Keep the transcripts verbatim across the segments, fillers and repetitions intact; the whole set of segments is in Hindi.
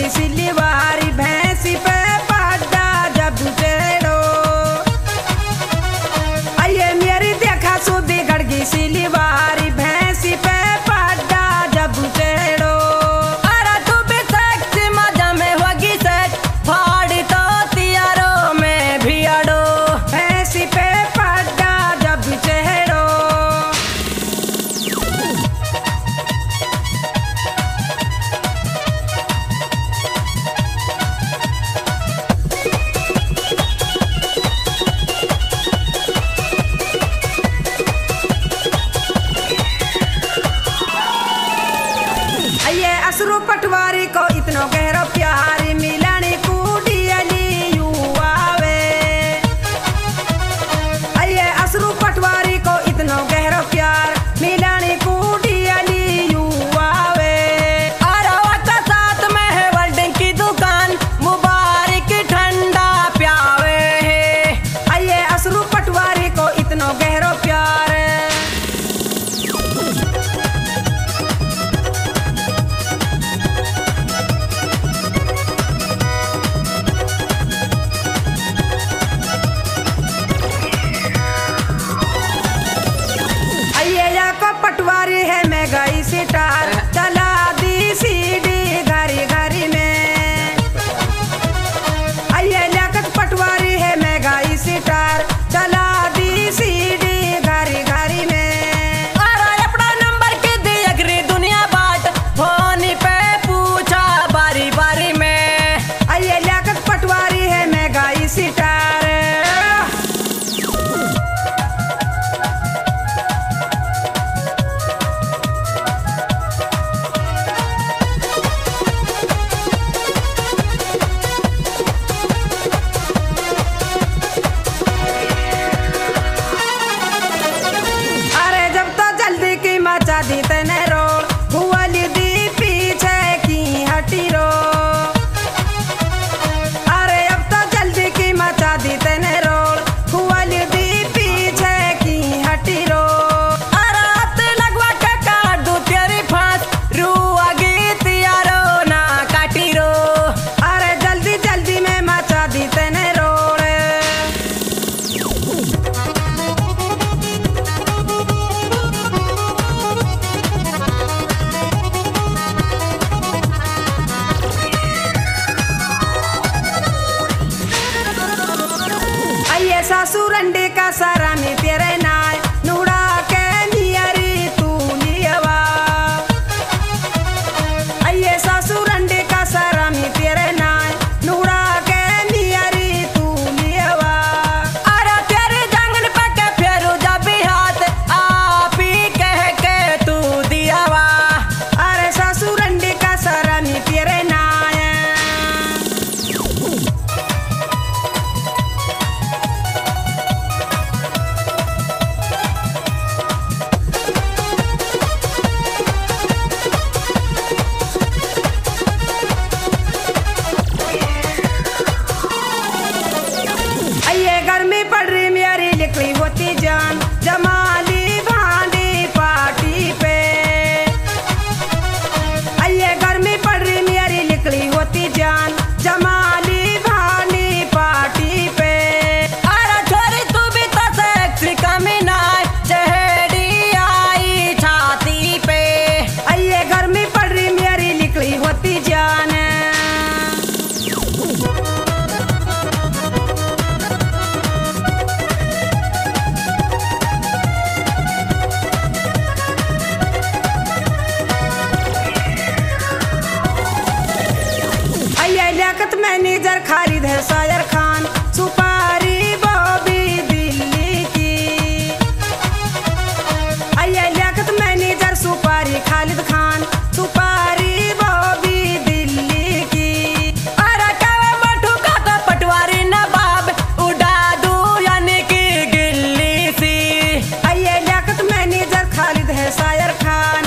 गई सिलीवारी भैंसी पे पड्डा जब टेढ़ो। आइए मेरी देखा सो बिगड़ गई सिलीवारी भैंसी पे पड्डा जब टेढ़ो। अरे तू भी सेक्सी मजा में होगी सेट फाड़ी तो तियारो में भी अड़ो भैंसी पे पड्डा जब टेढ़ो। ये असरु पटवारी को इतनो गहरो प्यारी मिलानी कूड़ी अली युवावे। ये असरु पटवारी को इतनो गहरो प्यार मिलानी कूड़ी अली युवावे। और वक्त साथ में है वेल्डिंग की दुकान मुबारक ठंडा प्यावे। ये असरु पटवारी को इतनो गहरो प्यार। पटवारी है मैं गई सितार चला दी सीडी घरी घरी में। आइए लियाकत पटवारी है मैं गई सितार चला दी सीडी घरी घरी में। अरे अपना नंबर के दी अगरी दुनिया बात फोन पे पूछा बारी बारी में। आइए लियाकत पटवारी है मैं गई सितार। दी तने रोड भुवली दी पीछे की हटी रो। अरे अब तो जल्दी की मचा दी तने रोड भुवली दी पीछे की हटी रो। अरे अब लगवा के काट दू तेरी फांस रुआ गीत यारो ना काटी रो। अरे जल्दी जल्दी में मचा दी तने रोड। सासुर अंडे का सारा में तेरे नाय नूड़ा के नियरी तू लियवा। आइए सासुर अंडे का सारा में तेरे नाय नूड़ा के नियरी तू लियवा। अरे तेरे जांगन पके फेरू जब हाथ आप ही कह के तू दियावा। अरे सासुर अंडे का सारा में तेरे नाय। गर्मी पड़ रही मेरी निकली होती जान जमाली भांडी पार्टी पे। आइए गर्मी पड़ रही मेरी निकली होती जान जमाली भांडी पार्टी पे। अरे छोरी तू भी तो सेक्सी कमी ना चहेड़ी आई छाती पे। आइए गर्मी पड़ रही मेरी निकली होती जान। लियाकत मैनेजर खालिद है शायर खान सुपारी बॉबी दिल्ली की। आइए लियाकत मैनेजर सुपारी खालिद खान सुपारी बॉबी दिल्ली की। अरे कावा मठू का तो पटवारी नवाब उड़ा दू यानी की गिल्ली सी। आइए लियाकत मैनेजर खालिद है शायर खान।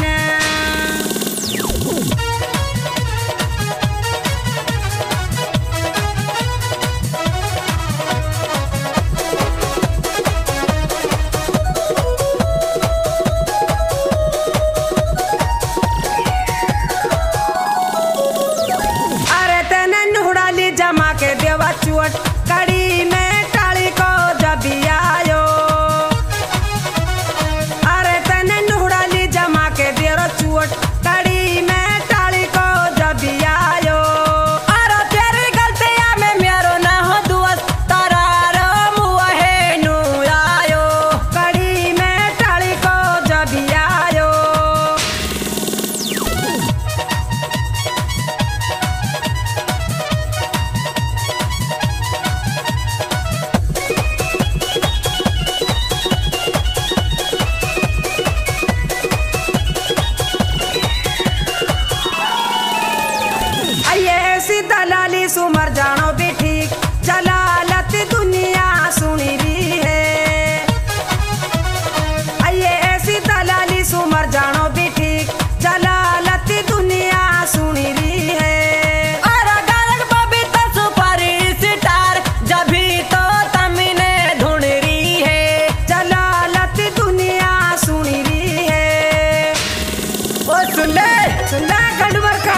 सुन ले सुन ले खंडवर का।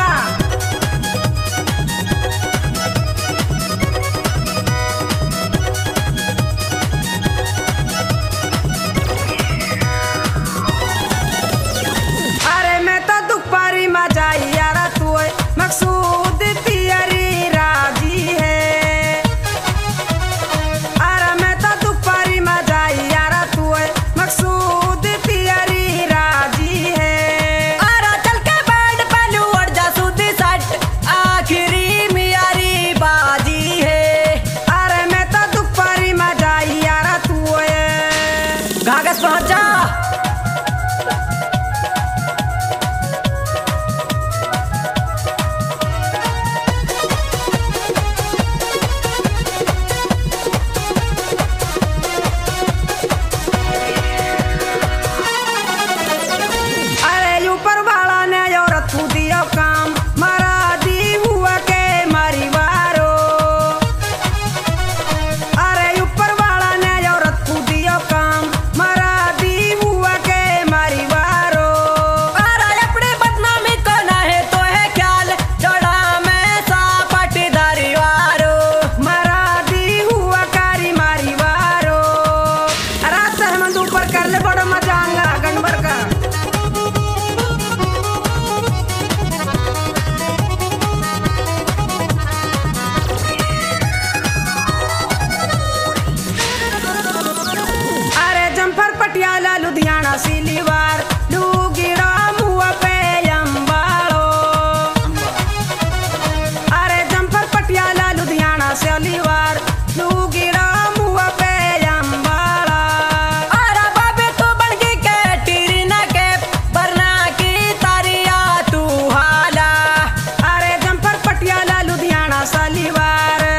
अरे मैं तो दुख पारी मा जाई यारा तू मकसूद तियरी राजी है। अरे मैं तो दुख पारी मा जाई यारा तू मकसूद तियरी राजी है। अरे चल के बैठ पहलू उड़ जा सूदी सट आखिरी मियारी बाजी है। अरे मैं तो दुख पारी मा जाई यारा तू घाघस पहुंच जा। ऊपर वाला ने औरत को दियो काम मरा दी हुआ के मारी वारो। अरे ऊपर वाला ने औरत को दियो काम मरा दी हुआ के मारी वारो। अरे अपने बदनामी को ना है तो है ख्याल जोड़ा में सा पटीदारी वारो। मरा दी हुआ कारी मारी वारो। रात से हम ऊपर कर ले बड़ो मजा आंगा गणवर का। पटियाला लुधियाना सिलीवार लूगिड़ा मुआ पे अम्बाड़ो। अरे जम्पर पटियाला लुधियाना सिलीवार लूगिड़ा मुआ पे अम्बाड़ा। अरे बाबे तू बन गई के टीरी ना के बरना की तारिया तू हाला। अरे जम्पर पटियाला लुधियाना सिलीवार।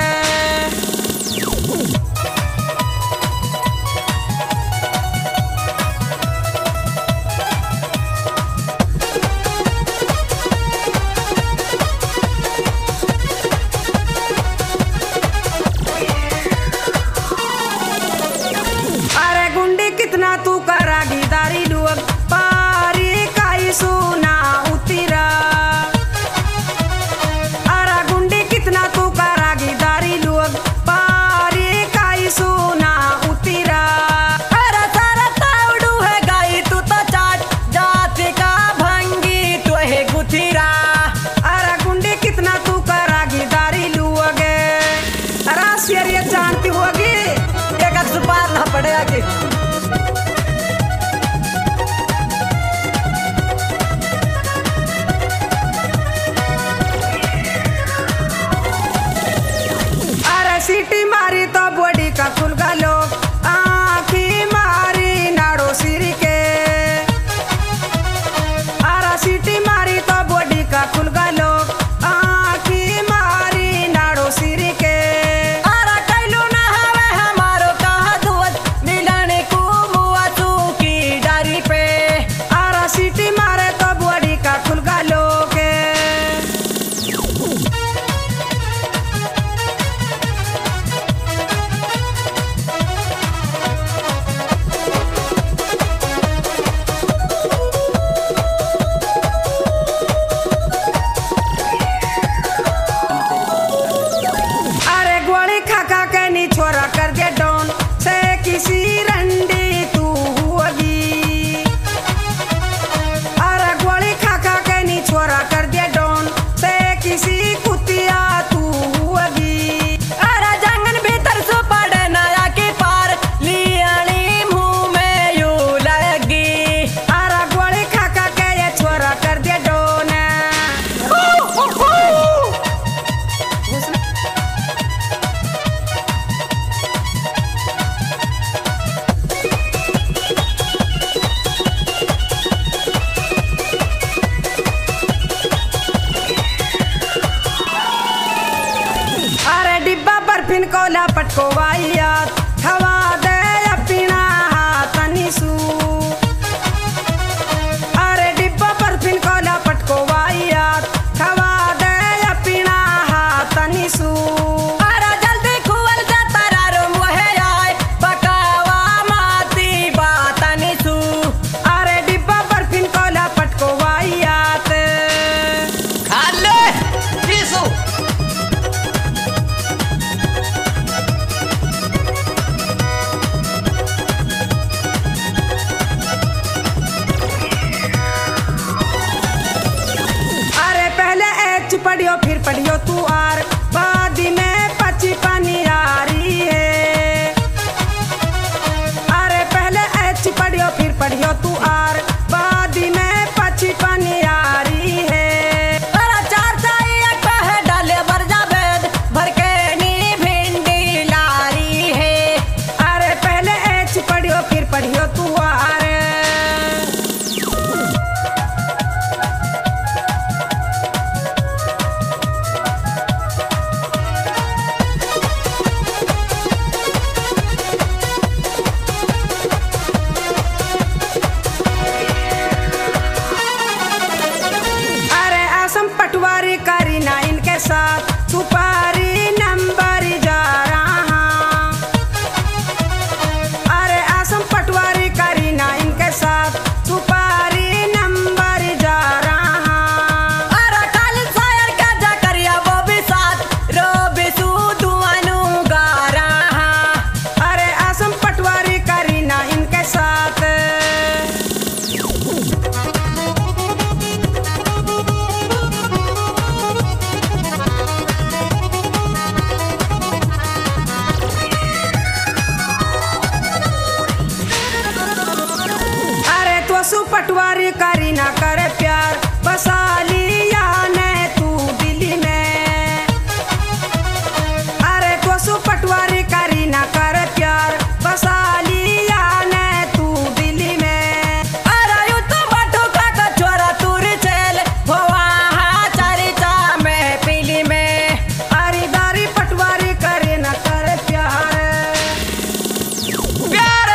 कितना तू करागी दारी लुअग पारी काई सुना उतिरा। अरा गुंडी कितना तू करागी दारी लुअग पारी काई सुना उतिरा। अरा सारा तावड़ू है गाई तू तो चाट जाति का भंगी तू है गुथिरा। अरा गुंडी कितना तू करागी दारी लुअग। अरा शेर ये जानती होगी एक सुपार ना पड़ेगा कि सीटी मारी तो बॉडी का खुल गलो आँखी मारी नाड़ो सिर के। आरा सीटी मारी तो बॉडी का खुल गलो आँखी मारी नाड़ो सिर के। आरा कैलू ना हवे हमारो कहा धुवत मिलने को मुआ तू की डारी पे। आरा सीटी मारे तो बॉडी का खुल गलो के। छोरा कर दे डॉन से किसी रंडी तू हुआगी। अरे गोली खा खा के नी छोरा कर दे डॉन से किसी कुतिया तू हुआगी। अरे जंगल भीतर से पड़े नया के पार लियानी मुंह में यू लगी। अरे गोली खा खा के ये छोरा कर दे डॉन। फिन कोला पटको वाइयात हवा दे अपना हाथ निसू। अरे डिब्बा पर फिन कोला पटको वाइयात हवा दे अपना हाथ निसू। अरे जल्दी खुल जा तारा रूम वहे आए पकावा माती बात निसू। अरे डिब्बा पर फिन कोला पटको वाइयात तू आर वादी में पची पानी आ रही है। अरे पहले एच पढ़ियो फिर पढ़ियो तू आर वादी में पची पानी आ रही है। अरे चार चाहिए कहे डाले बरजा बेद भर के नी भिंडी ला रही है। अरे पहले एच पढ़ियो फिर पढ़ियो तू आर। पटवारी करी ना इनके साथ सुपारी नंबर जा रहा। अरे आसम पटवारी करी ना इनके साथ सुपारी नंबर जा रहा। अरे खालिद शायर का जा करिया वो भी साथ रो भी सुदुआनु गा रहा। अरे आसम पटवारी करी ना इनके साथ। पटवारी करी ना करे प्यार बसा लिया ने तू दिल्ली में। अरे तो पटवारी करी ना करे प्यार बसा लिया ने तू दिल्ली में। अरे यू तो बटू का तो छोरा तूरी चल वो वहाँ चरिता में पीली में। अरे दारी पटवारी करी ना करे प्यार प्यार।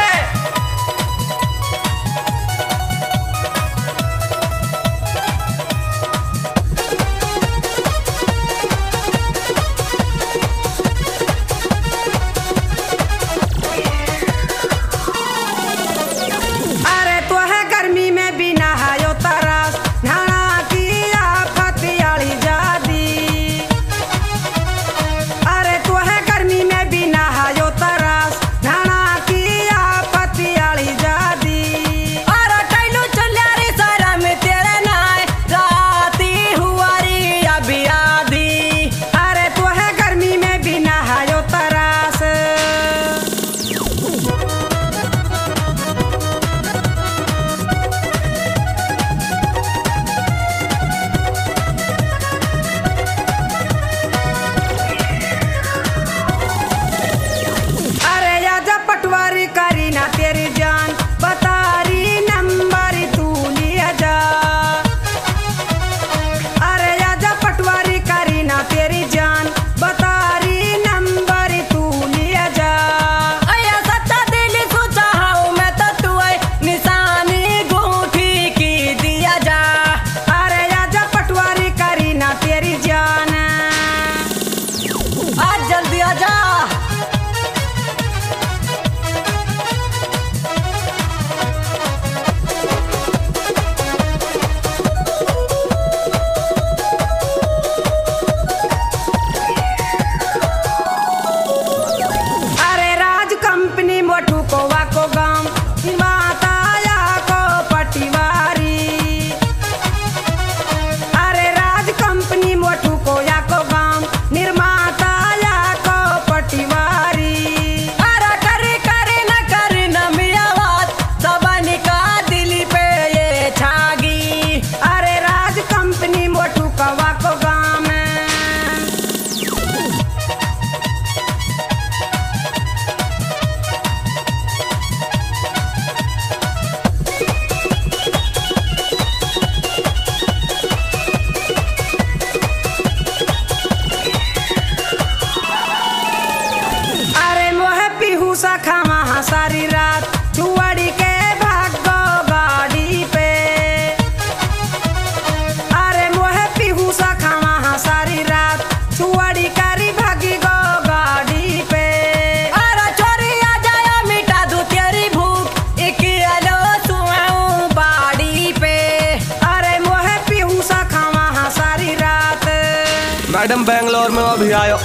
सारी रात चुवाड़ी के भागो गाड़ी पे। अरे मोहे पीहू सा खावा सारी रात चुवाड़ी करी भागी गो गाड़ी पे। अरे चोरी आ जाए मिटा दू तेरी भूख एक आलो सुआऊं बाड़ी पे। अरे मोहे पीहू सा खावा सारी रात। मैडम बेंगलोर में अभी आयो।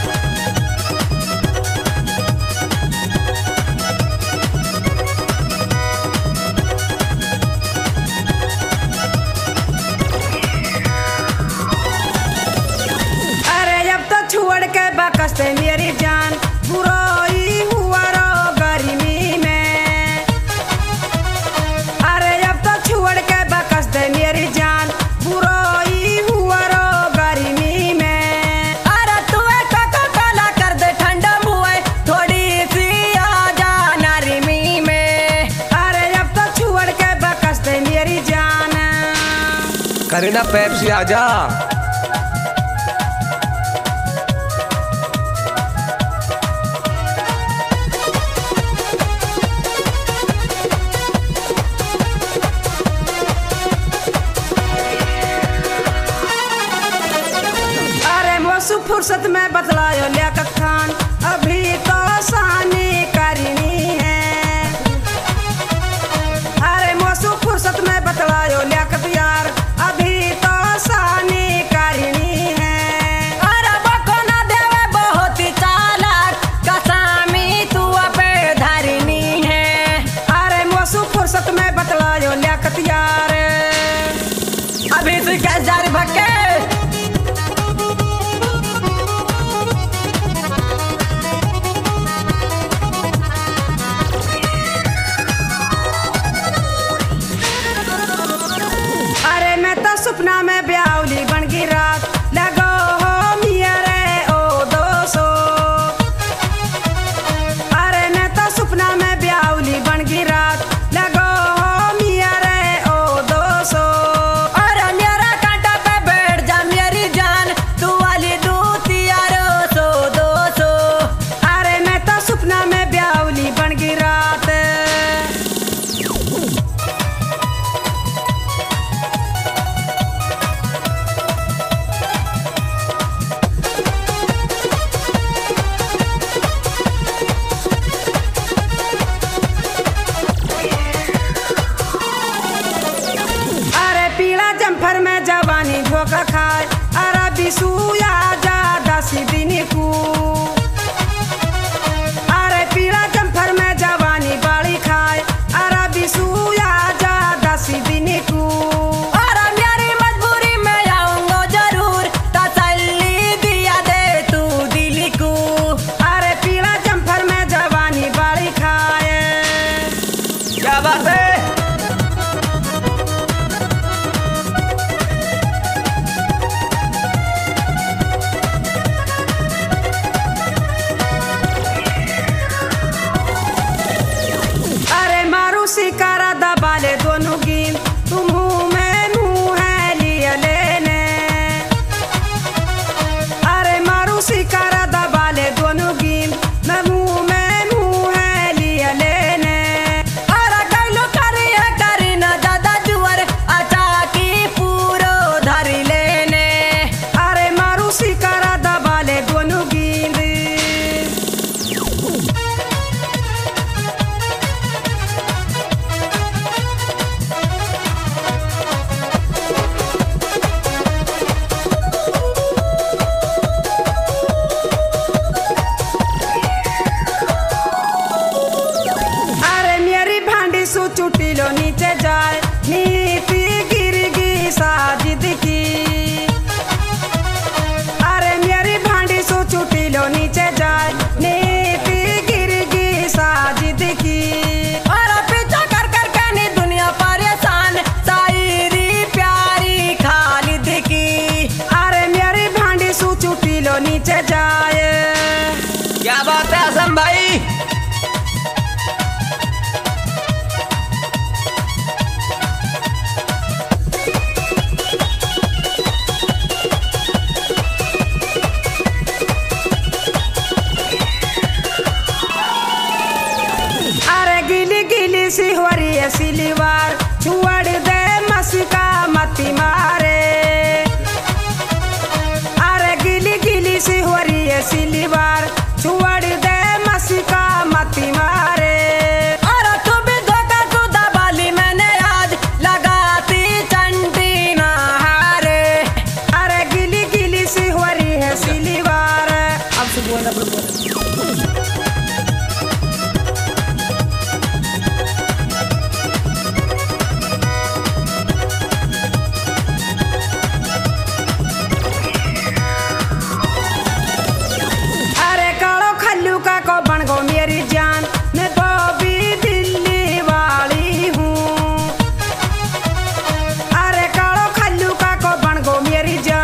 बकसते मेरी जान बुराई हुआ रो गर्मी में। अरे अब तो छोड़ के बकसते मेरी जान बुराई हुआ रो गर्मी में। अरे तू कोका कोला कर दे ठंडा मुँह थोड़ी सी आ जा नरमी में। अरे अब तो छोड़ के बकसते मेरी जान करीना पेप्सी आजा। फुर्सत में बतलायो लियाकत खान अभी तो सानी करनी है। अरे मौसू फुर्सत में बतलायो लियाकत यार अभी तो सानी करनी है। अरे बको ना देवे बहुत ही चालाक कसामी तू अबे धरनी है। अरे मौसू फुर्सत में बतलायो लियाकत यार अभी से कैसे जारी भक्के। सपना में ब्यावली बन गई रात लगो हो मेरे ओ दोसो। अरे ने तो सपना में ब्यावली बन गई रात लगो हो मेरे ओ दोसो। अरे मेरा कांटा पे बैठ जा मेरी जान तू वाली दूती यारो सो दोसो। अरे मैं तो सपना में ब्यावली बन गई रात। जम्फर में जवानी धोखा खाए अरे बिसूया जा दसी दिन को। अरे पीला जम्फर में जवानी बाड़ी खाए अरे बिसूया जा दसी दिन को। अरे मेरी मजबूरी में आऊंगा जरूर तसल्ली दिया दे तू दिल को। अरे पीला जम्फर में जवानी बाड़ी खाए क्या बात है।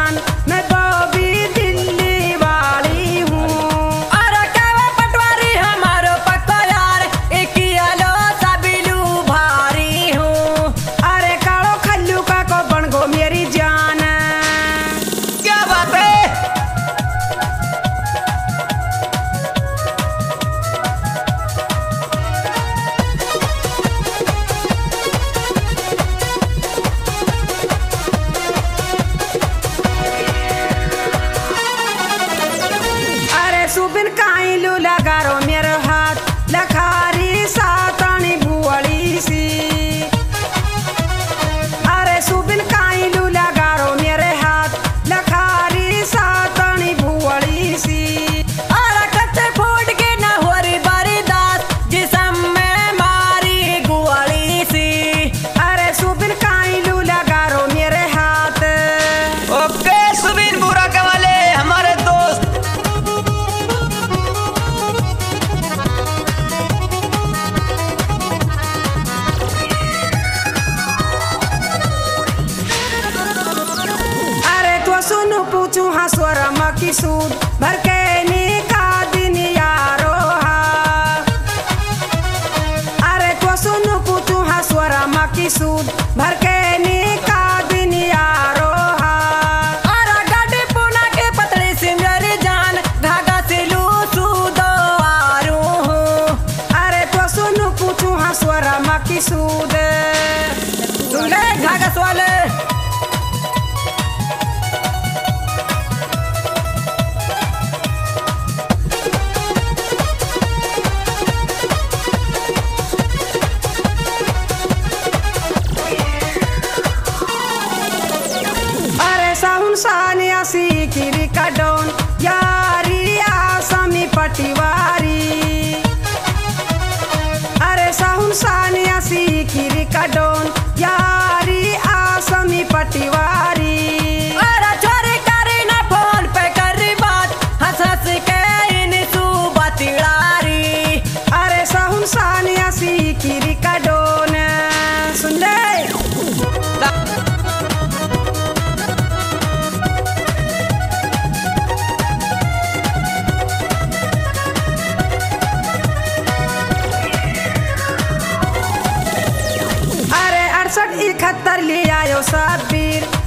जान, मैं बॉबी दिल्ली वाली हूँ। अरे कहवे पटवारी हमारो पक्का यार, एक आलो सबिलू भारी हूँ। अरे कालो खल्लू का को बन गो मेरी जान। क्या बात है? सुबिन काइलू लगारो मेरो हाथ, लखारी सातनी बुआली सी। अरे सुबिन काइलू लगारो मेरे हाथ, लखारी सातनी बुआली सी। अरे कच्चे फूट के न हो री बारी दास, जिसम में मारी गुआली सी। अरे सुबिन काइलू लगारो मेरे हाथ। ओके सुबिन बुरा कवाले हमारे दोस्त। सुनु पूछू हाँ स्वरम की सूद भर के निका दिन यारो हा। अरे तो सुनु पूछू हाँ स्वरम की सूद भर के निका दिन यारो हा। अरे गाड़ी पुना के पतली सिमरी जान, धागा सिलू सूदो आरू हूँ। अरे तो सुनु पूछू हाँ स्वरम की सूद। सुन ले धागा सवाल। सानिया सीखिरी का डोन यारी आसामी पटिवारी। अरे साहुन सानिया सीखिरी का डोन यारी आसामी पटिवारी। अरे छोरी करी ना फोन पे करी बात, हंस हंस के इन सुबह तिड़ारी। अरे साहुन सानिया सीखिरी का डोन। सुन ले इकहत्तर ले आयो साबीर,